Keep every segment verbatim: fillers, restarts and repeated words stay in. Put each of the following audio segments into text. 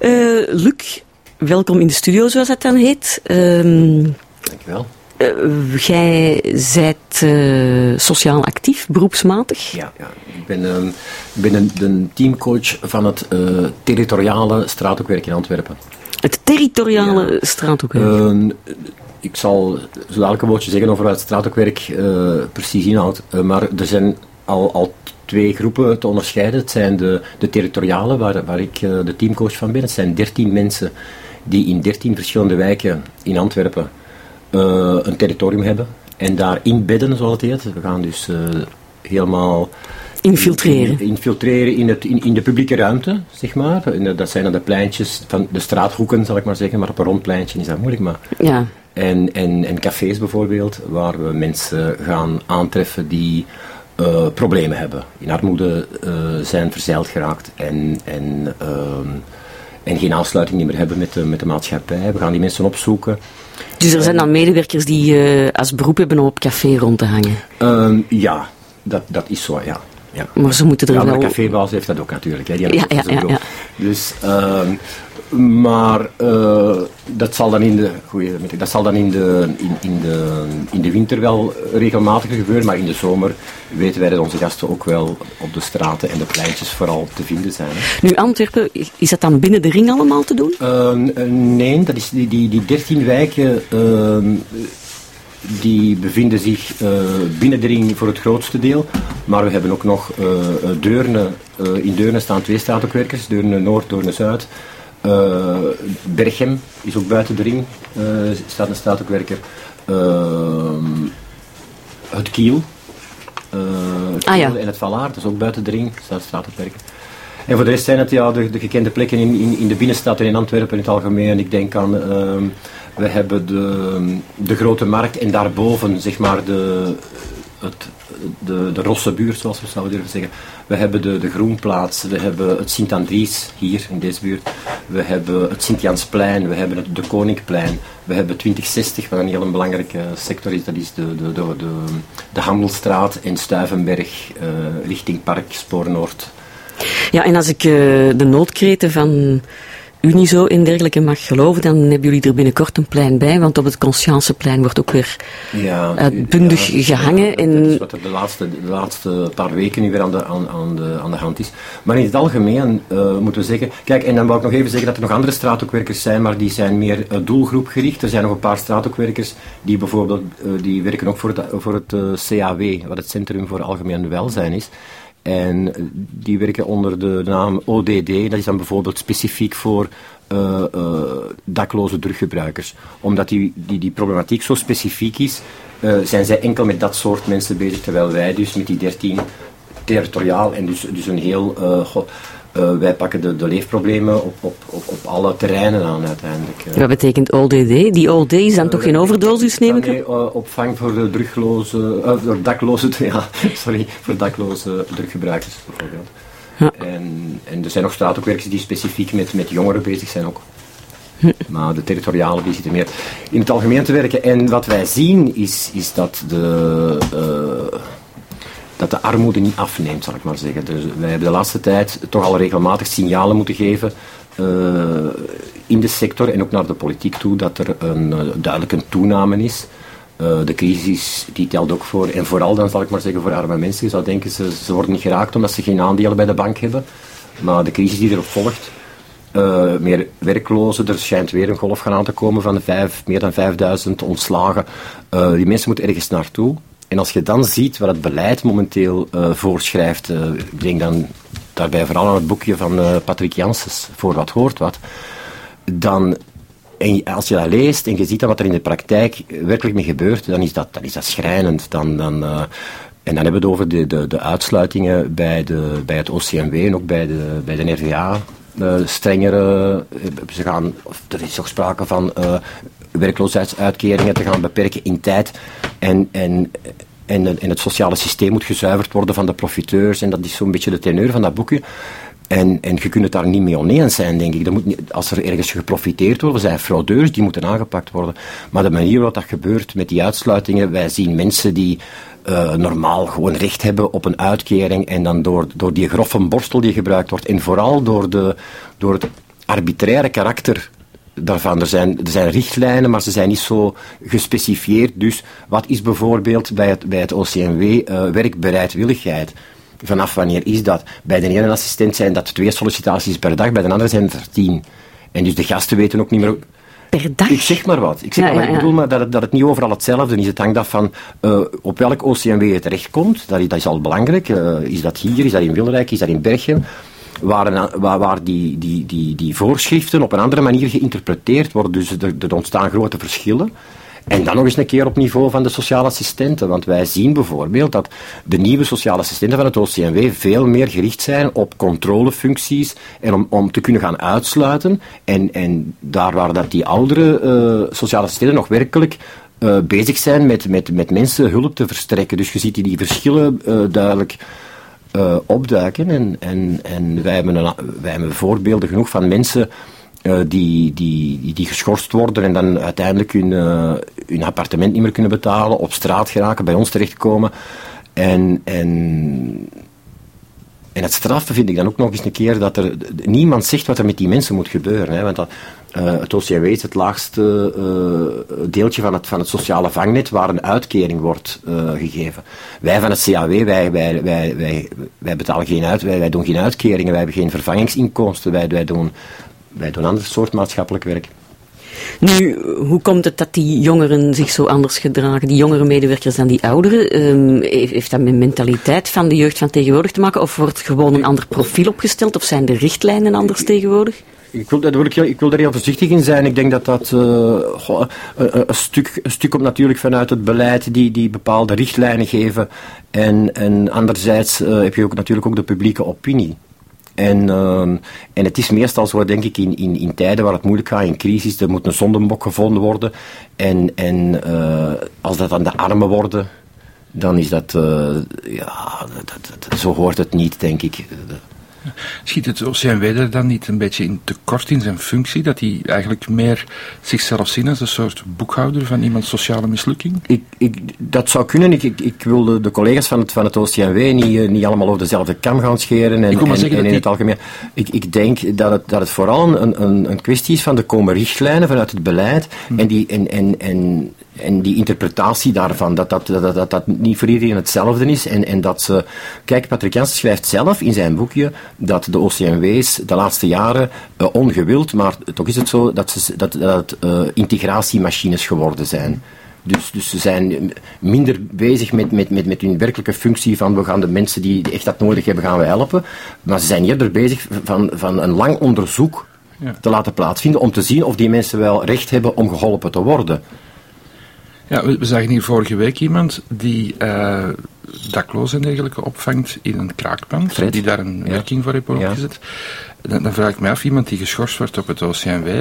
Uh, Luc, welkom in de studio, zoals dat dan heet. Uh, Dankjewel. Uh, jij bent uh, sociaal actief, beroepsmatig? Ja, ja. ik ben, uh, ik ben een, een teamcoach van het uh, territoriale straathoekwerk in Antwerpen. Het territoriale ja. straathoekwerk? Uh, ik zal zo dadelijk een woordje zeggen over wat het straathoekwerk uh, precies inhoudt, uh, maar er zijn al, al twee groepen te onderscheiden. Het zijn de, de territoriale, waar, waar ik uh, de teamcoach van ben. Het zijn dertien mensen die in dertien verschillende wijken in Antwerpen uh, een territorium hebben. En daar inbedden, zoals het heet. We gaan dus uh, helemaal infiltreren. In, infiltreren in, het, in, in de publieke ruimte, zeg maar. En dat zijn dan de pleintjes, van de straathoeken, zal ik maar zeggen. Maar op een rond pleintje is dat moeilijk. Maar. Ja. En, en, en cafés bijvoorbeeld, waar we mensen gaan aantreffen die uh, problemen hebben. In armoede uh, zijn verzeild geraakt en, en, uh, en geen aansluiting meer hebben met de, met de maatschappij. We gaan die mensen opzoeken. Dus er zijn dan medewerkers die uh, als beroep hebben om op café rond te hangen? Uh, ja, dat, dat is zo, ja. Ja. Maar ze moeten er ja, wel... de cafébaas heeft dat ook natuurlijk. Hè. Die ja, ja, ja, ja. Dus, uh, maar uh, dat zal dan in de, goeie, dat zal dan in de, in, in, de, in de winter wel regelmatiger gebeuren, maar in de zomer weten wij dat onze gasten ook wel op de straten en de pleintjes vooral te vinden zijn. Hè. Nu, Antwerpen, is dat dan binnen de ring allemaal te doen? Uh, nee, dat is die, die, die dertien wijken... Uh, die bevinden zich uh, binnen de ring voor het grootste deel. Maar we hebben ook nog uh, Deurne. Uh, in Deurne staan twee straathoekwerkers. Deurne Noord, Deurne Zuid. Uh, Berchem is ook buiten de ring. Uh, staat een straathoekwerker. Uh, het Kiel. Uh, het Kiel ah, ja. En het Valaar. Dat is ook buiten de ring. Staat een straathoekwerker. En voor de rest zijn het ja, de, de gekende plekken in, in, in de binnenstad en in Antwerpen in het algemeen. Ik denk aan... Uh, We hebben de, de grote markt en daarboven, zeg maar, de, het, de, de Rossebuurt, zoals we zouden durven zeggen. We hebben de, de Groenplaats, we hebben het Sint-Andries hier in deze buurt. We hebben het Sint-Jansplein, we hebben het de Koninkplein. We hebben twintig zestig, wat een heel belangrijke sector is. Dat is de, de, de, de, de Handelstraat en Stuivenberg uh, richting Park, Spoor Noord. Ja, en als ik uh, de noodkreten van... Unizo en dergelijke mag geloven, dan hebben jullie er binnenkort een plein bij, want op het Conscienceplein wordt ook weer ja, uitbundig ja, gehangen. Ja, en... Dat is wat er de laatste, de laatste paar weken nu weer aan de, aan, aan de, aan de hand is. Maar in het algemeen uh, moeten we zeggen... Kijk, en dan wou ik nog even zeggen dat er nog andere straathoekwerkers zijn, maar die zijn meer uh, doelgroepgericht. Er zijn nog een paar straathoekwerkers die bijvoorbeeld, uh, die werken ook voor het, voor het uh, C A W, wat het Centrum voor Algemeen Welzijn is. En die werken onder de naam O D D, dat is dan bijvoorbeeld specifiek voor uh, uh, dakloze druggebruikers. Omdat die, die, die problematiek zo specifiek is, uh, zijn zij enkel met dat soort mensen bezig, terwijl wij dus met die dertien territoriaal en dus, dus een heel... Uh, go, uh, wij pakken de, de leefproblemen op, op, op, op alle terreinen aan uiteindelijk. Uh. Wat betekent O D D? Die O D is dan uh, toch geen overdosis, neem ik aan? Nee, uh, opvang voor de drugloze, uh, voor dakloze, ja, sorry, voor dakloze druggebruikers bijvoorbeeld. Ja. En, en er zijn nog straathoekwerkers die specifiek met, met jongeren bezig zijn ook. Hm. Maar de territoriale die zitten meer in het algemeen te werken. En wat wij zien is, is dat de... Uh, dat de armoede niet afneemt, zal ik maar zeggen. Dus wij hebben de laatste tijd toch al regelmatig signalen moeten geven uh, in de sector en ook naar de politiek toe dat er een, uh, duidelijk een toename is. Uh, de crisis die telt ook voor, en vooral dan zal ik maar zeggen voor arme mensen. Je zou denken, ze, ze worden niet geraakt omdat ze geen aandelen bij de bank hebben. Maar de crisis die erop volgt, uh, meer werklozen, er schijnt weer een golf gaan aan te komen van vijf, meer dan vijfduizend ontslagen. Uh, die mensen moeten ergens naartoe. En als je dan ziet wat het beleid momenteel uh, voorschrijft, uh, ik denk dan daarbij vooral aan het boekje van uh, Patrick Janssens, Voor wat hoort wat, dan, en als je dat leest en je ziet dan wat er in de praktijk werkelijk mee gebeurt, dan is dat, dan is dat schrijnend. Dan, dan, uh, en dan hebben we het over de, de, de uitsluitingen bij, de, bij het O C M W en ook bij de, bij de N V A. Uh, strengere, ze gaan, of er is ook sprake van uh, werkloosheidsuitkeringen te gaan beperken in tijd. En, en, en, en het sociale systeem moet gezuiverd worden van de profiteurs. En dat is zo'n beetje de teneur van dat boekje. En, en je kunt het daar niet mee oneens zijn, denk ik. Dat moet niet, als er ergens geprofiteerd wordt, er zijn fraudeurs, die moeten aangepakt worden. Maar de manier waarop dat gebeurt met die uitsluitingen, wij zien mensen die uh, normaal gewoon recht hebben op een uitkering en dan door, door die grove borstel die gebruikt wordt en vooral door, de, door het arbitraire karakter daarvan. Er zijn, er zijn richtlijnen, maar ze zijn niet zo gespecifieerd. Dus wat is bijvoorbeeld bij het, bij het O C M W uh, werkbereidwilligheid? Vanaf wanneer is dat? Bij de ene assistent zijn dat twee sollicitaties per dag, bij de andere zijn het er tien. En dus de gasten weten ook niet meer... Per dag? Ik zeg maar wat. Ik, zeg ja, maar, ja, ja. ik bedoel maar dat het, dat het niet overal hetzelfde is. Het hangt af van uh, op welk O C M W het terechtkomt. Dat, dat is al belangrijk. Uh, is dat hier? Is dat in Wilrijk? Is dat in Berchem? Waar, waar, waar die, die, die, die voorschriften op een andere manier geïnterpreteerd worden. Dus er, er ontstaan grote verschillen. En dan nog eens een keer op niveau van de sociale assistenten. Want wij zien bijvoorbeeld dat de nieuwe sociale assistenten van het O C M W veel meer gericht zijn op controlefuncties en om, om te kunnen gaan uitsluiten. En, en daar waar dat die oudere uh, sociale assistenten nog werkelijk uh, bezig zijn met, met, met mensen hulp te verstrekken. Dus je ziet die, die verschillen uh, duidelijk uh, opduiken. En, en, en wij, hebben een, wij hebben voorbeelden genoeg van mensen... Uh, die, die, die geschorst worden en dan uiteindelijk hun, uh, hun appartement niet meer kunnen betalen, op straat geraken, bij ons terechtkomen. En, en, en het straffen vind ik dan ook nog eens een keer dat er niemand zegt wat er met die mensen moet gebeuren. Hè, want dat, uh, het O C M W is het laagste uh, deeltje van het, van het sociale vangnet waar een uitkering wordt uh, gegeven. Wij van het C A W, wij, wij, wij, wij, wij betalen geen uit, wij, wij doen geen uitkeringen, wij hebben geen vervangingsinkomsten, wij, wij doen... Wij doen een ander soort maatschappelijk werk. Nu, hoe komt het dat die jongeren zich zo anders gedragen, die jongere medewerkers dan die ouderen? Um, heeft dat met mentaliteit van de jeugd van tegenwoordig te maken? Of wordt gewoon een ander profiel opgesteld? Of zijn de richtlijnen anders tegenwoordig? Ik wil, daar wil ik, ik wil daar heel voorzichtig in zijn. Ik denk dat dat uh, goh, een, een, stuk, een stuk komt natuurlijk vanuit het beleid die, die bepaalde richtlijnen geven. En, en anderzijds uh, heb je ook natuurlijk ook de publieke opinie. En, uh, en het is meestal zo, denk ik, in, in, in tijden waar het moeilijk gaat, in crisis, er moet een zondebok gevonden worden. En, en uh, als dat dan de armen worden, dan is dat, uh, ja, dat, dat, zo hoort het niet, denk ik. Schiet het O C M W er dan niet een beetje in tekort in zijn functie, dat hij eigenlijk meer zichzelf zien als een soort boekhouder van iemands sociale mislukking? Ik, ik, dat zou kunnen. Ik, ik, ik wil de, de collega's van het, van het O C M W niet, niet allemaal over dezelfde kam gaan scheren. En, ik en, en in die... het algemeen. Ik, ik denk dat het, dat het vooral een, een, een kwestie is van er komen richtlijnen vanuit het beleid hmm. en, die, en, en, en, en die interpretatie daarvan, dat dat, dat, dat, dat niet voor iedereen hetzelfde is. En, en dat ze... Kijk, Patrick Jansen schrijft zelf in zijn boekje dat de O C M W's de laatste jaren uh, ongewild, maar toch is het zo dat, ze, dat, dat het uh, integratiemachines geworden zijn. Dus, dus ze zijn minder bezig met, met, met, met hun werkelijke functie van we gaan de mensen die echt dat nodig hebben, gaan we helpen. Maar ze zijn eerder bezig van, van een lang onderzoek ja. te laten plaatsvinden om te zien of die mensen wel recht hebben om geholpen te worden. Ja, we, we zagen hier vorige week iemand die uh, daklozen en dergelijke opvangt in een kraakpand, Fred? die daar een ja. werking voor heeft opgezet. Ja. Dan, dan vraag ik me af, iemand die geschorst wordt op het O C M W...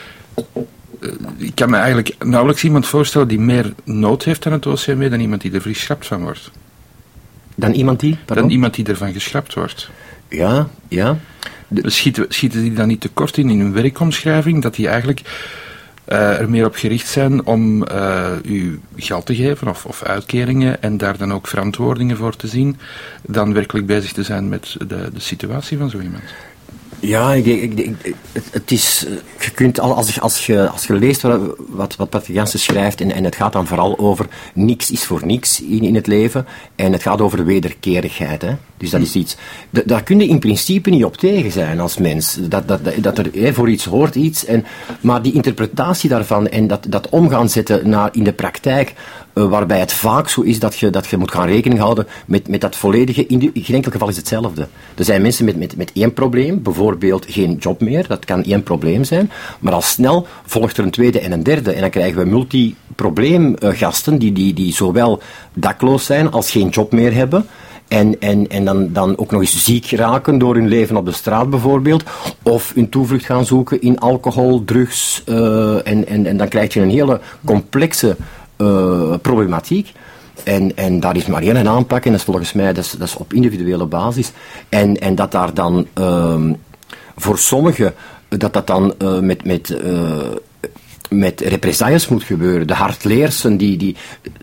Uh, ik kan me eigenlijk nauwelijks iemand voorstellen die meer nood heeft aan het O C M W dan iemand die er geschrapt van wordt. Dan iemand die? Pardon? Dan iemand die ervan geschrapt wordt. Ja, ja. De... Schieten, schieten die dan niet tekort in in hun werkomschrijving, dat die eigenlijk... Uh, er meer op gericht zijn om uh, u geld te geven of, of uitkeringen en daar dan ook verantwoordingen voor te zien, dan werkelijk bezig te zijn met de, de situatie van zo iemand? Ja, ik, ik, ik, het, het is, je kunt al, als, je, als, je, als je leest wat, wat, wat Patrick Jansen schrijft, en, en het gaat dan vooral over niks is voor niks in, in het leven, en het gaat over wederkerigheid. Hè? Dus dat is iets, d- daar kun je in principe niet op tegen zijn als mens. Dat, dat, dat er hè, voor iets hoort iets, en, maar die interpretatie daarvan en dat, dat omgaan zetten naar in de praktijk, uh, waarbij het vaak zo is dat je, dat je moet gaan rekening houden met, met dat volledige, in, de, in geen enkel geval is hetzelfde. Er zijn mensen met, met, met één probleem, bijvoorbeeld geen job meer, dat kan één probleem zijn, maar al snel volgt er een tweede en een derde, en dan krijgen we multiprobleemgasten die, die, die zowel dakloos zijn als geen job meer hebben. En, en, en dan, dan ook nog eens ziek raken door hun leven op de straat bijvoorbeeld. Of hun toevlucht gaan zoeken in alcohol, drugs. Uh, en, en, en dan krijg je een hele complexe uh, problematiek. En, en daar is maar één aanpak. En dat is volgens mij dat is, dat is op individuele basis. En, en dat daar dan uh, voor sommigen, dat dat dan uh, met... met uh, met represailles moet gebeuren. De hardleersen die... die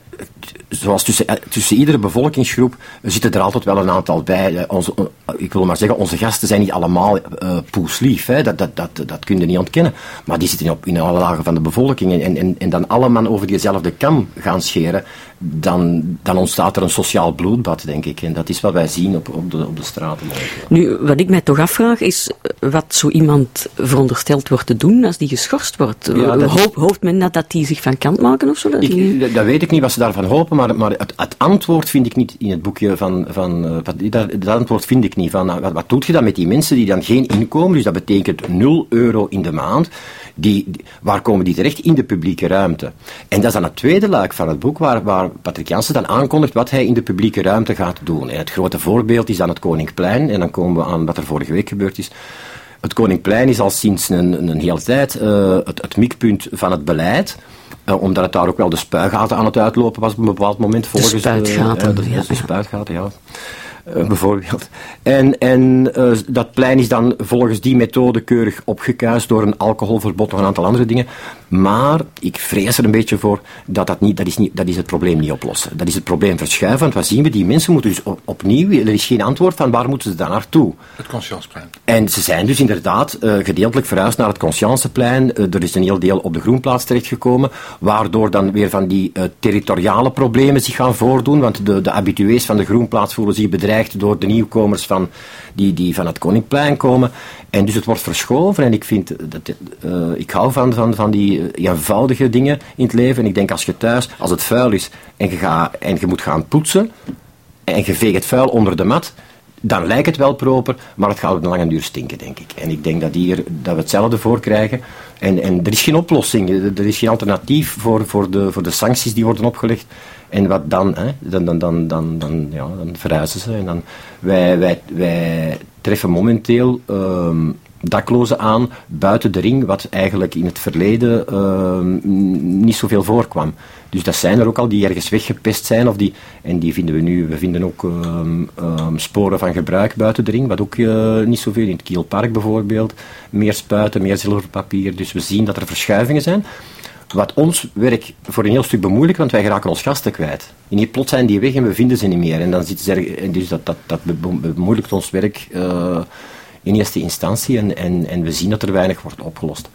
zoals tussen, tussen iedere bevolkingsgroep zitten er altijd wel een aantal bij. Onze, ik wil maar zeggen, onze gasten zijn niet allemaal uh, poeslief, hè. Dat, dat, dat, dat kun je niet ontkennen. Maar die zitten op, in alle lagen van de bevolking en, en, en dan allemaal over diezelfde kam gaan scheren, dan, dan ontstaat er een sociaal bloedbad, denk ik. En dat is wat wij zien op, op, de, op de straten. Nu, wat ik mij toch afvraag, is wat zo iemand verondersteld wordt te doen als die geschorst wordt. Ja, Hoop, is... Hoopt men dat, dat die zich van kant maken of zo? Dat, ik, die... dat weet ik niet wat ze daarvan hopen, maar, maar het, het antwoord vind ik niet in het boekje van... van uh, dat, dat antwoord vind ik niet. Van, uh, wat, wat doet je dan met die mensen die dan geen inkomen, dus dat betekent nul euro in de maand, die, die, waar komen die terecht? In de publieke ruimte. En dat is dan het tweede luik van het boek, waar, waar Patrick Jansen dan aankondigt wat hij in de publieke ruimte gaat doen. En het grote voorbeeld is dan het Koningplein, en dan komen we aan wat er vorige week gebeurd is. Het Koningplein is al sinds een, een hele tijd uh, het, het mikpunt van het beleid. Uh, omdat het daar ook wel de spuigaten aan het uitlopen was op een bepaald moment. Volgens de spuitgaten. De, uh, de, de spuitgaten, ja. Uh, bijvoorbeeld. En, en uh, dat plein is dan volgens die methode keurig opgekuist door een alcoholverbod en een aantal andere dingen. Maar ik vrees er een beetje voor dat dat niet, dat is niet, dat is het probleem niet oplossen. Dat is het probleem verschuiven, want wat zien we? Die mensen moeten dus op, opnieuw, er is geen antwoord van waar moeten ze dan naartoe. Het Conscienceplein. En ze zijn dus inderdaad uh, gedeeltelijk verhuisd naar het Conscienceplein. Uh, er is een heel deel op de Groenplaats terechtgekomen, waardoor dan weer van die uh, territoriale problemen zich gaan voordoen, want de, de habitués van de Groenplaats voelen zich bedreigd door de nieuwkomers van, die, die van het Koningplein komen. En dus het wordt verschoven en ik vind, dat, uh, ik hou van, van, van die eenvoudige dingen in het leven. En ik denk als je thuis, als het vuil is en je, gaat, en je moet gaan poetsen en je veegt het vuil onder de mat, dan lijkt het wel proper, maar het gaat op een lange duur stinken, denk ik. En ik denk dat, hier, dat we hetzelfde voor krijgen. En, en er is geen oplossing, er is geen alternatief voor, voor, de, voor de sancties die worden opgelegd. En wat dan, hè? Dan, dan, dan, dan, dan, ja, dan verhuizen ze. En dan, wij, wij, wij treffen momenteel uh, daklozen aan buiten de ring, wat eigenlijk in het verleden uh, niet zoveel voorkwam. Dus dat zijn er ook al die ergens weggepest zijn. Of die, en die vinden we nu, we vinden ook uh, uh, sporen van gebruik buiten de ring, wat ook uh, niet zoveel, in het Kielpark bijvoorbeeld, meer spuiten, meer zilverpapier. Dus we zien dat er verschuivingen zijn. Wat ons werk voor een heel stuk bemoeilijkt, want wij geraken ons gasten kwijt. En hier plots zijn die weg en we vinden ze niet meer. En dan zitten ze er, en dus dat, dat, dat bemoeilijkt ons werk uh, in eerste instantie en, en, en we zien dat er weinig wordt opgelost.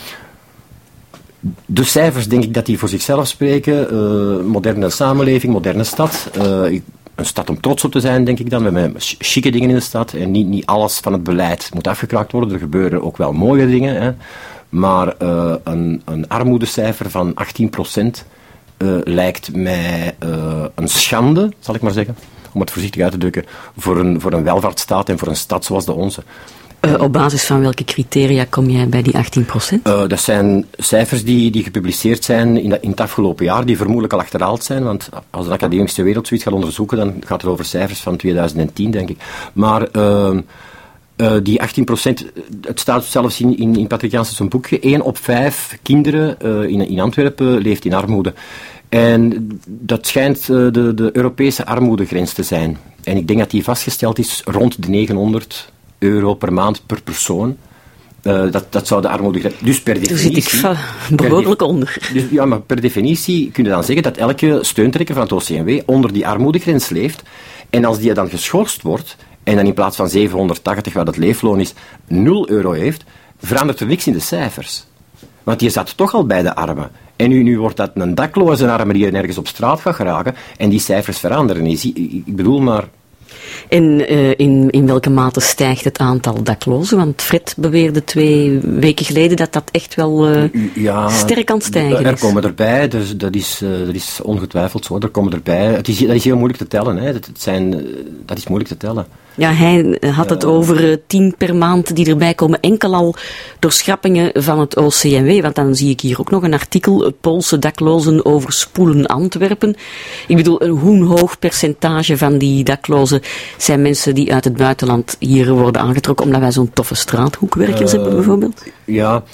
De cijfers, denk ik dat die voor zichzelf spreken. Uh, moderne samenleving, moderne stad. Uh, een stad om trots op te zijn, denk ik dan. We hebben chique dingen in de stad en niet, niet alles van het beleid moet afgekraakt worden. Er gebeuren ook wel mooie dingen, hè. Maar uh, een, een armoedecijfer van achttien procent uh, lijkt mij uh, een schande, zal ik maar zeggen, om het voorzichtig uit te drukken, voor een, voor een welvaartsstaat en voor een stad zoals de onze. Uh, op basis van welke criteria kom jij bij die achttien procent? Uh, dat zijn cijfers die, die gepubliceerd zijn in, de, in het afgelopen jaar, die vermoedelijk al achterhaald zijn, want als de academische wereld zoiets gaat onderzoeken, dan gaat het over cijfers van twintig tien, denk ik. Maar... Uh, Uh, die achttien procent, het staat zelfs in, in, in Patrick Jansen zijn boekje, één op vijf kinderen uh, in, in Antwerpen leeft in armoede. En dat schijnt uh, de, de Europese armoedegrens te zijn. En ik denk dat die vastgesteld is rond de negenhonderd euro per maand per persoon. Uh, dat, dat zou de armoedegrens... Dus per definitie... Daar zit ik behoorlijk per, onder. Dus, ja, maar per definitie kun je dan zeggen dat elke steuntrekker van het O C M W onder die armoedegrens leeft. En als die dan geschorst wordt... en dan in plaats van zevenhonderdtachtig, wat het leefloon is, nul euro heeft, verandert er niks in de cijfers. Want die zat toch al bij de armen. En nu, nu wordt dat een dakloze arme die nergens op straat gaat geraken, en die cijfers veranderen. Ik bedoel maar... En uh, in, in welke mate stijgt het aantal daklozen? Want Fred beweerde twee weken geleden dat dat echt wel uh, ja, sterk aan het stijgen is. Er komen erbij, dus dat, is, uh, dat is ongetwijfeld zo, er komen erbij. Het is, dat is heel moeilijk te tellen, hè. Dat, het zijn, uh, dat is moeilijk te tellen. Ja, hij had het over uh, tien per maand die erbij komen, enkel al door schrappingen van het O C M W. Want dan zie ik hier ook nog een artikel, Poolse daklozen overspoelen Antwerpen. Ik bedoel, hoe hoog percentage van die daklozen zijn mensen die uit het buitenland hier worden aangetrokken, omdat wij zo'n toffe straathoekwerkers uh, hebben, bijvoorbeeld? Ja,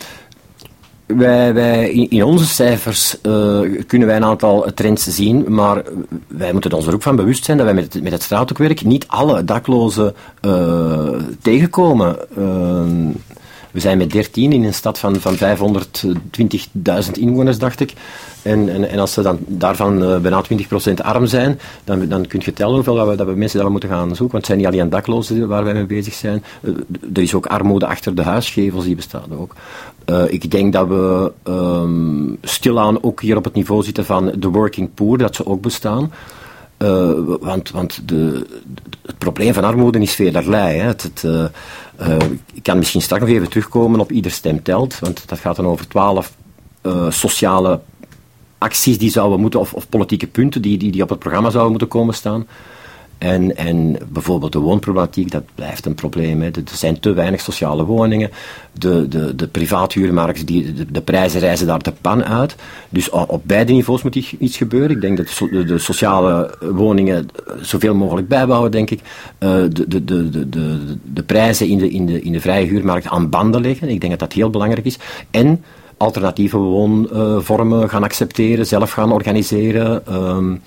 wij, wij, in onze cijfers uh, kunnen wij een aantal trends zien, maar wij moeten ons er ook van bewust zijn dat wij met het, met het straathoekwerk niet alle daklozen uh, tegenkomen. Uh, We zijn met dertien in een stad van, van vijfhonderdtwintigduizend inwoners, dacht ik. En, en, en als ze dan daarvan uh, bijna twintig procent arm zijn, dan, dan kun je tellen hoeveel dat we, dat we mensen dat we moeten gaan zoeken. Want het zijn niet alleen daklozen waar wij mee bezig zijn. Uh, er is ook armoede achter de huisgevels, die bestaan ook. Uh, ik denk dat we um, stilaan ook hier op het niveau zitten van de working poor, dat ze ook bestaan. Uh, want want de, het probleem van armoede is velerlei. Hè. Het, het, uh, uh, ik kan misschien straks nog even terugkomen op ieder stem telt, want dat gaat dan over twaalf uh, sociale acties die zouden moeten, of, of politieke punten die, die, die op het programma zouden moeten komen staan. En, en bijvoorbeeld de woonproblematiek, dat blijft een probleem. Hè. Er zijn te weinig sociale woningen. De, de, de privaathuurmarkt, die, de, de prijzen reizen daar de pan uit. Dus op beide niveaus moet iets gebeuren. Ik denk dat de, de sociale woningen zoveel mogelijk bijbouwen, denk ik. Uh, de, de, de, de, de, de prijzen in de, in, de, in de vrije huurmarkt aan banden leggen. Ik denk dat dat heel belangrijk is. En alternatieve woonvormen uh, gaan accepteren, zelf gaan organiseren. Um,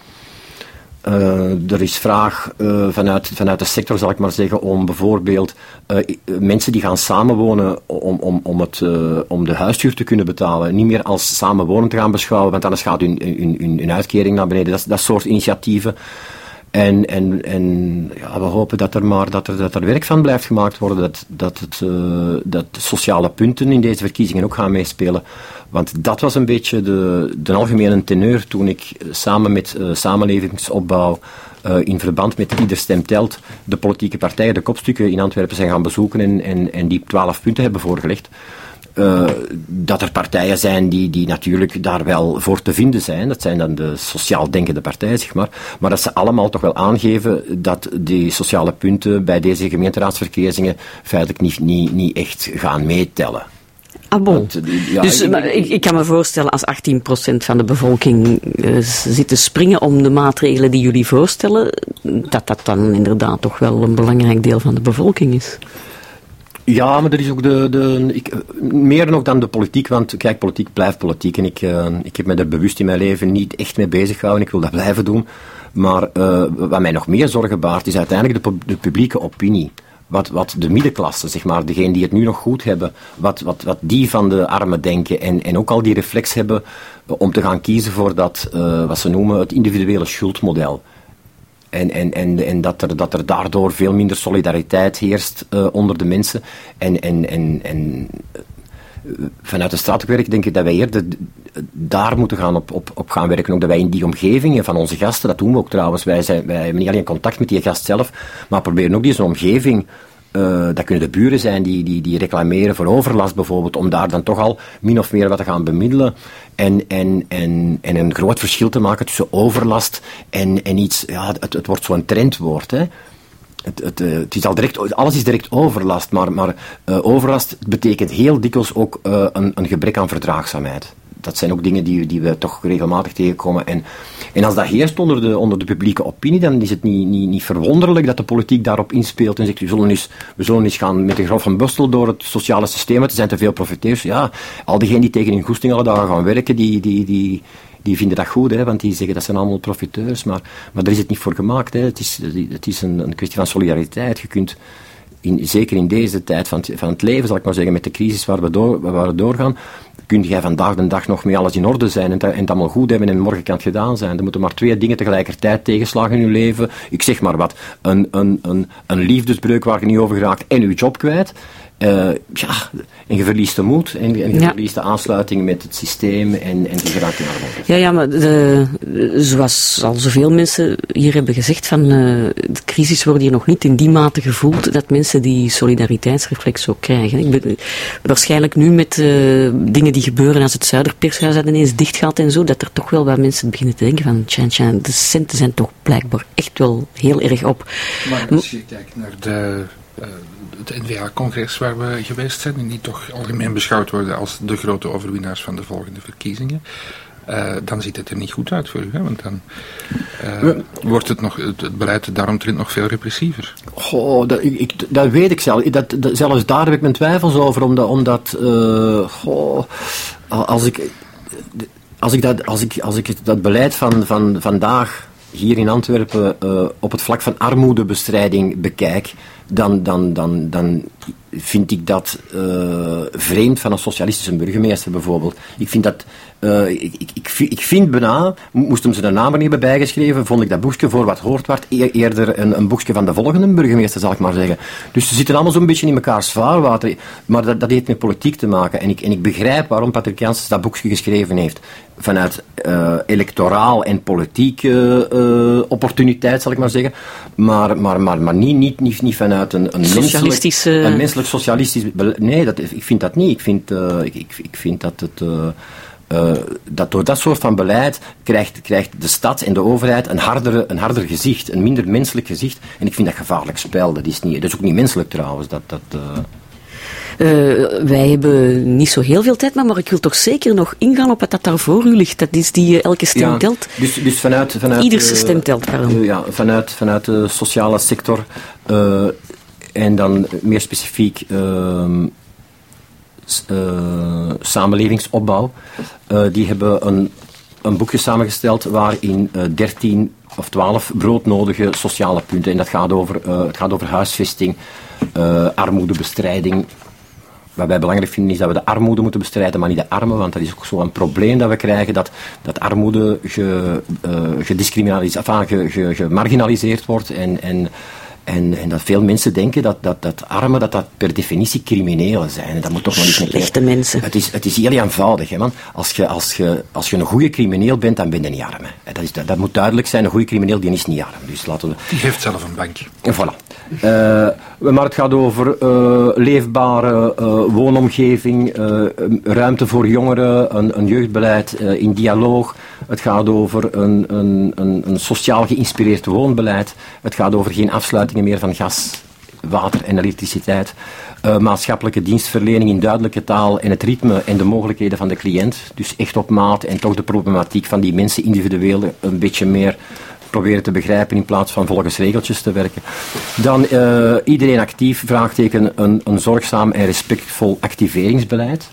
Uh, er is vraag uh, vanuit, vanuit de sector, zal ik maar zeggen, om bijvoorbeeld uh, mensen die gaan samenwonen om, om, om, het, uh, om de huishuur te kunnen betalen, niet meer als samenwonen te gaan beschouwen, want anders gaat hun, hun, hun, hun uitkering naar beneden. Dat, dat soort initiatieven. En, en, en ja, we hopen dat er maar dat er, dat er werk van blijft gemaakt worden, dat, dat, het, uh, dat sociale punten in deze verkiezingen ook gaan meespelen. Want dat was een beetje de, de algemene teneur toen ik samen met uh, Samenlevingsopbouw uh, in verband met Ieder Stem Telt de politieke partijen, de kopstukken in Antwerpen zijn gaan bezoeken en, en, en die twaalf punten hebben voorgelegd. Uh, dat er partijen zijn die, die natuurlijk daar wel voor te vinden zijn. Dat zijn dan de sociaal denkende partijen, zeg maar. Maar dat ze allemaal toch wel aangeven dat die sociale punten bij deze gemeenteraadsverkiezingen feitelijk niet, niet, niet echt gaan meetellen. Ah bon. Want, ja, dus ik, maar, ik, ik kan me voorstellen als achttien procent van de bevolking uh, zit te springen om de maatregelen die jullie voorstellen, dat dat dan inderdaad toch wel een belangrijk deel van de bevolking is. Ja, maar er is ook de, de ik, meer nog dan de politiek, want kijk, politiek blijft politiek en ik, uh, ik heb me er bewust in mijn leven niet echt mee bezig gehouden, ik wil dat blijven doen. Maar uh, wat mij nog meer zorgen baart is uiteindelijk de, de publieke opinie. Wat, wat de middenklasse, zeg maar, degenen die het nu nog goed hebben, wat, wat, wat die van de armen denken en, en ook al die reflex hebben om te gaan kiezen voor dat, uh, wat ze noemen, het individuele schuldmodel. En, en, en, en dat, er, dat er daardoor veel minder solidariteit heerst uh, onder de mensen. En, en, en, en uh, vanuit de straatwerk denk ik dat wij eerder daar moeten gaan op, op, op gaan werken. Ook dat wij in die omgevingen van onze gasten, dat doen we ook trouwens, wij, zijn, wij hebben niet alleen contact met die gast zelf, maar proberen ook deze omgeving. Uh, dat kunnen de buren zijn die, die, die reclameren voor overlast bijvoorbeeld, om daar dan toch al min of meer wat te gaan bemiddelen en, en, en, en een groot verschil te maken tussen overlast en, en iets, ja, het, het wordt zo'n trendwoord, hè. Het, het, het is al direct, alles is direct overlast, maar, maar uh, overlast betekent heel dikwijls ook uh, een, een gebrek aan verdraagzaamheid. Dat zijn ook dingen die, die we toch regelmatig tegenkomen. En, en als dat heerst onder de, onder de publieke opinie, dan is het niet, niet, niet verwonderlijk dat de politiek daarop inspeelt en zegt, we zullen eens, we zullen eens gaan met de grof van Bustel door het sociale systeem, want er zijn te veel profiteurs. Ja, al diegenen die tegen hun goesting alle dagen gaan werken, die, die, die, die vinden dat goed, hè, want die zeggen dat zijn allemaal profiteurs. Maar, maar daar is het niet voor gemaakt. Hè. Het is, het is een, een kwestie van solidariteit. Je kunt, in, zeker in deze tijd van het, van het leven, zal ik maar zeggen, met de crisis waar we, door, waar we doorgaan, kun jij vandaag de dag nog mee alles in orde zijn en het, en het allemaal goed hebben en morgen kan het gedaan zijn. Er moeten maar twee dingen tegelijkertijd tegenslagen in je leven. Ik zeg maar wat, een, een, een, een liefdesbreuk waar je niet over geraakt en je job kwijt. Uh, ja, en je verliest de moed en, en je ja. verliest de aansluiting met het systeem en, en je geraakt in armoede. Ja, ja, maar de, zoals al zoveel mensen hier hebben gezegd, van, uh, de crisis wordt hier nog niet in die mate gevoeld dat mensen die solidariteitsreflex ook krijgen. Ik ben, waarschijnlijk nu met uh, dingen die gebeuren als het Zuiderpershuis dat ineens dicht gaat en zo, dat er toch wel wat mensen beginnen te denken van tja, tja, de centen zijn toch blijkbaar echt wel heel erg op. Maar als je kijkt naar de... Uh, het N V A-congres waar we geweest zijn, en die toch algemeen beschouwd worden als de grote overwinnaars van de volgende verkiezingen, uh, dan ziet het er niet goed uit voor u, hè? Want dan uh, wordt het, nog, het, het beleid daaromtrent nog veel repressiever. Goh, dat, ik, dat weet ik zelf. Dat, dat, zelfs daar heb ik mijn twijfels over, omdat, omdat uh, goh, als ik, als ik, dat, als ik, als ik dat beleid van, van vandaag hier in Antwerpen uh, op het vlak van armoedebestrijding bekijk, dan, dan, dan, dan vind ik dat uh, vreemd van een socialistische burgemeester bijvoorbeeld. Ik vind dat, uh, ik, ik, ik, ik vind bijna, moest hem ze de naam er niet hebben bijgeschreven, vond ik dat boekje voor wat hoort werd eerder een, een boekje van de volgende burgemeester, zal ik maar zeggen. Dus ze zitten allemaal zo'n beetje in mekaars vaarwater, maar dat, dat heeft met politiek te maken. En ik, en ik begrijp waarom Patrick Janssens dat boekje geschreven heeft. Vanuit uh, electoraal en politieke uh, opportuniteit, zal ik maar zeggen. Maar, maar, maar, maar niet, niet, niet, niet vanuit een, een, menselijk, een menselijk socialistisch beleid. Nee, dat, ik vind dat niet. Ik vind, uh, ik, ik, ik vind dat het... Uh, Uh, dat door dat soort van beleid krijgt, krijgt de stad en de overheid een harder, een harder gezicht, een minder menselijk gezicht. En ik vind dat gevaarlijk spel. Dat is, niet, dat is ook niet menselijk trouwens. Dat... dat uh, Uh, wij hebben niet zo heel veel tijd, maar, maar ik wil toch zeker nog ingaan op wat dat daar voor u ligt. Dat is die uh, elke stem ja, telt. Dus, dus vanuit, vanuit, Ieders uh, stem telt, pardon. Uh, ja, vanuit, vanuit de sociale sector uh, en dan meer specifiek uh, uh, samenlevingsopbouw. Uh, die hebben een, een boekje samengesteld waarin uh, dertien of twaalf broodnodige sociale punten. En dat gaat over, uh, het gaat over huisvesting, uh, armoedebestrijding. Wat wij belangrijk vinden is dat we de armoede moeten bestrijden, maar niet de armen, want dat is ook zo'n probleem dat we krijgen, dat, dat armoede ge, uh, gediscriminaliseerd, enfin, ge, ge, gemarginaliseerd wordt en, en, en, en dat veel mensen denken dat, dat, dat armen dat dat per definitie criminelen zijn. En dat moet toch wel niet meer. Slechte mensen. Het is, het is heel eenvoudig, hè, man. Als je, als, je, als je een goede crimineel bent, dan ben je niet arm. Hè. Dat, is, dat, dat moet duidelijk zijn, een goede crimineel die is niet arm. Dus laten we... Die heeft zelf een bank. En voilà. Uh, maar het gaat over uh, leefbare uh, woonomgeving, uh, ruimte voor jongeren, een, een jeugdbeleid uh, in dialoog. Het gaat over een, een, een, een sociaal geïnspireerd woonbeleid. Het gaat over geen afsluitingen meer van gas, water en elektriciteit. Uh, maatschappelijke dienstverlening in duidelijke taal en het ritme en de mogelijkheden van de cliënt. Dus echt op maat en toch de problematiek van die mensen individueel een beetje meer proberen te begrijpen in plaats van volgens regeltjes te werken. Dan uh, iedereen actief, vraagteken, een, een zorgzaam en respectvol activeringsbeleid.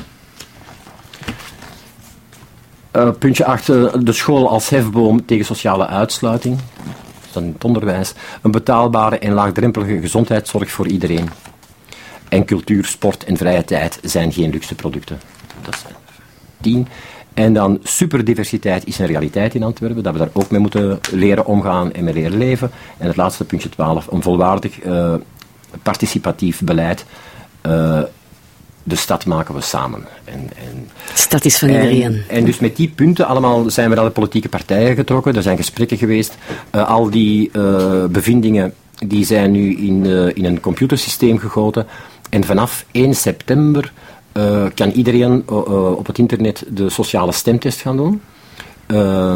Uh, puntje acht, de school als hefboom tegen sociale uitsluiting. Dat is dan in het onderwijs. Een betaalbare en laagdrempelige gezondheidszorg voor iedereen. En cultuur, sport en vrije tijd zijn geen luxe producten. Dat is tien. En dan superdiversiteit is een realiteit in Antwerpen, dat we daar ook mee moeten leren omgaan en mee leren leven. En het laatste puntje twaalf, een volwaardig uh, participatief beleid. Uh, de stad maken we samen. En, en, de stad is van iedereen. En, en dus met die punten allemaal zijn we naar de politieke partijen getrokken. Er zijn gesprekken geweest. Uh, al die uh, bevindingen die zijn nu in, uh, in een computersysteem gegoten. En vanaf één september uh, kan iedereen uh, uh, op het internet de sociale stemtest gaan doen. Uh,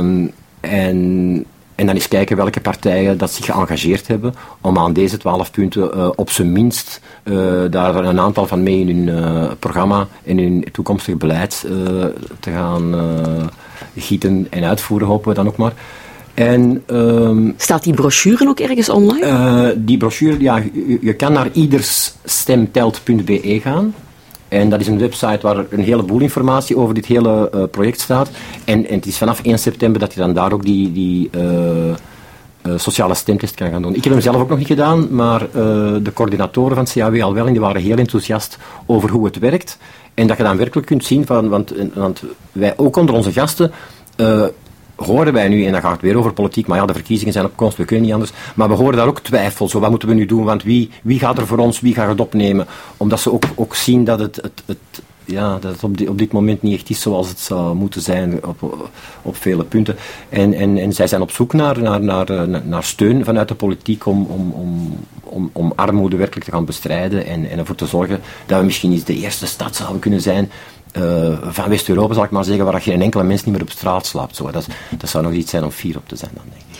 en... En dan eens kijken welke partijen dat zich geëngageerd hebben om aan deze twaalf punten uh, op zijn minst uh, daar een aantal van mee in hun uh, programma en in hun toekomstig beleid uh, te gaan uh, gieten en uitvoeren, hopen we dan ook maar. En, um, staat die brochure ook ergens online? Uh, die brochure, ja, je, je kan naar iedersstemtelt punt b e gaan. En dat is een website waar een heleboel informatie over dit hele uh, project staat. En, en het is vanaf één september dat je dan daar ook die, die uh, uh, sociale stemtest kan gaan doen. Ik heb hem zelf ook nog niet gedaan, maar uh, de coördinatoren van het C A W al wel. En die waren heel enthousiast over hoe het werkt. En dat je dan werkelijk kunt zien, van, want, want wij ook onder onze gasten... Uh, horen wij nu, en dan gaat het weer over politiek, maar ja, de verkiezingen zijn op komst, we kunnen niet anders, maar we horen daar ook twijfel, zo, wat moeten we nu doen, want wie, wie gaat er voor ons, wie gaat het opnemen, omdat ze ook, ook zien dat het, het, het, ja, dat het op, die, op dit moment niet echt is zoals het zou moeten zijn op, op vele punten. En, en, en zij zijn op zoek naar, naar, naar, naar steun vanuit de politiek om, om, om, om, om armoede werkelijk te gaan bestrijden en, en ervoor te zorgen dat we misschien eens de eerste stad zouden kunnen zijn Uh, van West-Europa, zal ik maar zeggen, waar geen enkele mens niet meer op straat slaapt. Zo. Dat, dat zou nog iets zijn om fier op te zijn, dan denk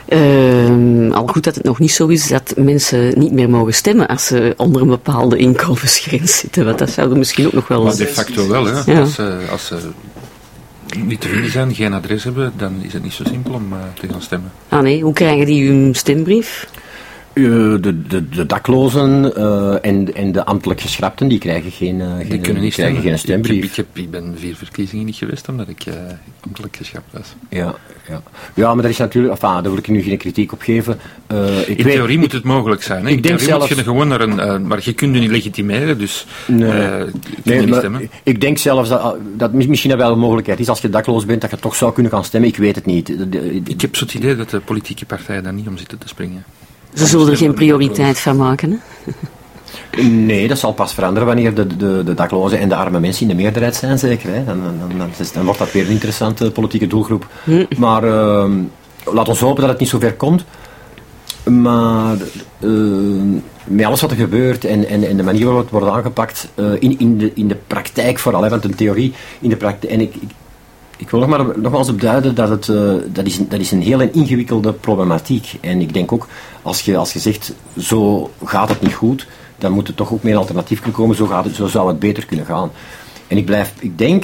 ik. Uh, al goed dat het nog niet zo is dat mensen niet meer mogen stemmen als ze onder een bepaalde inkomensgrens zitten. Want dat zou er misschien ook nog wel... Maar de facto wel, hè. Ja. Als, uh, als ze niet te vinden zijn, geen adres hebben, dan is het niet zo simpel om uh, te gaan stemmen. Ah nee, hoe krijgen die hun stembrief? Uh, de, de, de daklozen uh, en, en de ambtelijk geschrapten, die krijgen geen, uh, geen, die kunnen niet krijgen geen stembrief. Ik, heb, ik, heb, ik ben vier verkiezingen niet geweest omdat ik uh, ambtelijk geschrapt was. Ja, ja. ja, maar dat is natuurlijk... Enfin, daar wil ik nu geen kritiek op geven. Uh, ik In weet, theorie ik, moet het mogelijk zijn. Hè? Ik In denk theorie zelfs, moet je gewoon naar een... Uh, maar je kunt je niet legitimeren, dus nee, uh, kun nee, je niet maar stemmen. Ik denk zelfs dat, dat misschien wel een mogelijkheid is als je dakloos bent, dat je toch zou kunnen gaan stemmen. Ik weet het niet. Ik heb zo het idee dat de politieke partijen daar niet om zitten te springen. Ze zullen er geen prioriteit van maken, hè? Nee, dat zal pas veranderen wanneer de, de, de daklozen en de arme mensen in de meerderheid zijn, zeker. Hè? Dan, dan, dan, dan wordt dat weer een interessante politieke doelgroep. Hm. Maar uh, laat ons hopen dat het niet zo ver komt. Maar uh, met alles wat er gebeurt en, en, en de manier waarop het wordt aangepakt, uh, in, in, de, in de praktijk vooral, hè, want een theorie in de praktijk... En ik, ik, Ik wil nog maar nogmaals op duiden dat het, uh, dat, is, dat is een heel ingewikkelde problematiek. En ik denk ook, als je, als je zegt, zo gaat het niet goed, dan moet er toch ook meer een alternatief kunnen komen, zo, gaat het, zo zou het beter kunnen gaan. En ik blijf, ik denk,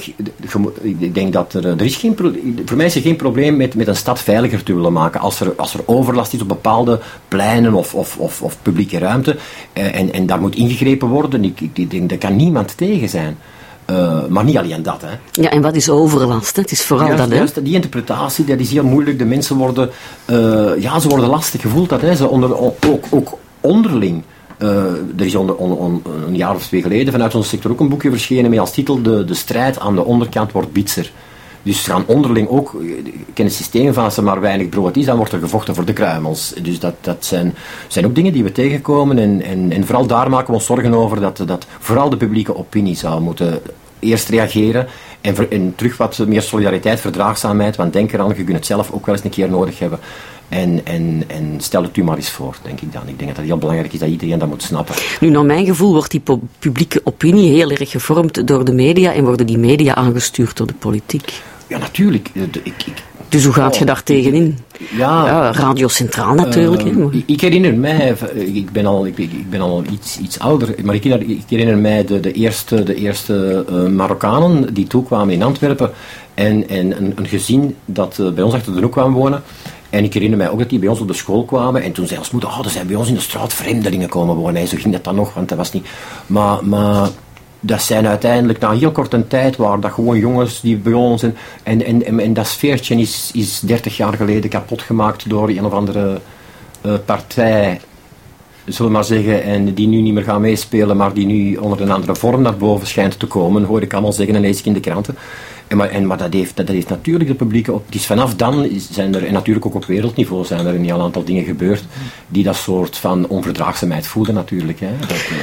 ik denk dat er, er is geen, voor mij is er geen probleem met, met een stad veiliger te willen maken. Als er, als er overlast is op bepaalde pleinen of, of, of, of publieke ruimte, en, en daar moet ingegrepen worden, ik, ik denk, daar kan niemand tegen zijn. Uh, maar niet alleen dat, hè. Ja, en wat is overlast? Hè? Het is vooral juist, dat, hè? Juist, die interpretatie, dat is heel moeilijk. De mensen worden, uh, ja, ze worden lastig gevoeld, dat, hè. Ze onder, ook, ook onderling. Uh, er is onder, on, on, een jaar of twee geleden vanuit onze sector ook een boekje verschenen met als titel De, de strijd aan de onderkant wordt bitser. Dus ze gaan onderling ook, kennen systemen van als er maar weinig brood is, dan wordt er gevochten voor de kruimels. Dus dat, dat zijn, zijn ook dingen die we tegenkomen en, en, en vooral daar maken we ons zorgen over dat, dat vooral de publieke opinie zou moeten eerst reageren en, ver, en terug wat meer solidariteit, verdraagzaamheid, want denk eraan, je kunt het zelf ook wel eens een keer nodig hebben. En, en, en stel het u maar eens voor, denk ik dan. Ik denk dat het heel belangrijk is dat iedereen dat moet snappen. Nu, naar mijn gevoel wordt die publieke opinie heel erg gevormd door de media en worden die media aangestuurd door de politiek. Ja, natuurlijk. Ik, ik, dus hoe gaat oh, je daar tegenin? Ja, ja, Radio Centraal natuurlijk. Uh, hè, ik herinner mij, ik ben al, ik, ik ben al iets, iets ouder, maar ik, ik herinner mij de, de eerste, de eerste uh, Marokkanen die toekwamen in Antwerpen en, en een, een gezin dat uh, bij ons achter de hoek kwam wonen. En ik herinner mij ook dat die bij ons op de school kwamen en toen zei ons moeder, oh, er zijn bij ons in de straat vreemdelingen komen wonen. En zo ging dat dan nog, want dat was niet... Maar... maar dat zijn uiteindelijk na heel korte tijd waren dat gewoon jongens die bij ons en, en, en, en dat sfeertje is, is dertig jaar geleden kapot gemaakt door een of andere uh, partij, zullen we maar zeggen, en die nu niet meer gaan meespelen, maar die nu onder een andere vorm naar boven schijnt te komen, hoor ik allemaal zeggen en lees ik in de kranten. En maar, en, maar dat, heeft, dat, dat heeft natuurlijk de publieke op. Het is vanaf dan zijn er, en natuurlijk ook op wereldniveau, zijn er een heel aantal dingen gebeurd die dat soort van onverdraagzaamheid voeden natuurlijk. Hè. Dat, uh,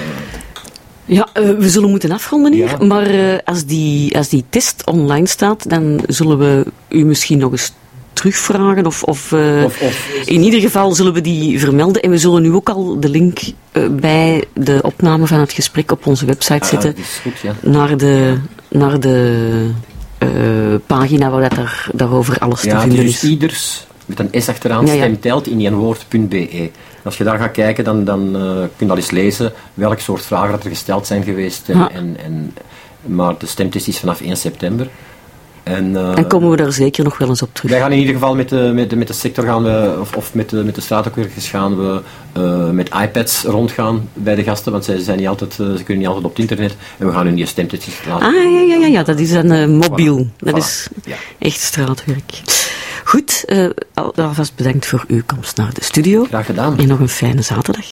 Ja, uh, we zullen moeten afronden hier, ja. maar uh, als, die, als die test online staat, dan zullen we u misschien nog eens terugvragen of, of, uh, of, of in ieder geval zullen we die vermelden en we zullen nu ook al de link uh, bij de opname van het gesprek op onze website zetten ah, dat is goed, ja. naar de, naar de uh, pagina waar dat er, daarover alles ja, te vinden dus is. Ieders, met een S achteraan, ja, ja. stemtelt in één woord.be. Als je daar gaat kijken, dan, dan uh, kun je al eens lezen welk soort vragen dat er gesteld zijn geweest. En, ja. en, en, maar de stemtest is vanaf één september. En, uh, en komen we daar zeker nog wel eens op terug. Wij gaan in ieder geval met de, met de, met de sector gaan we, of, of met, de, met de straatwerkers gaan we uh, met iPads rondgaan bij de gasten, want zij zijn niet altijd, uh, ze kunnen niet altijd op het internet. En we gaan hun die stemtest laten. Ah ja, ja, ja, ja, dat is een uh, mobiel. Voilà. Dat voilà. is ja. echt straatwerk. Goed, uh, alvast bedankt voor uw komst naar de studio. Graag gedaan. En nog een fijne zaterdag.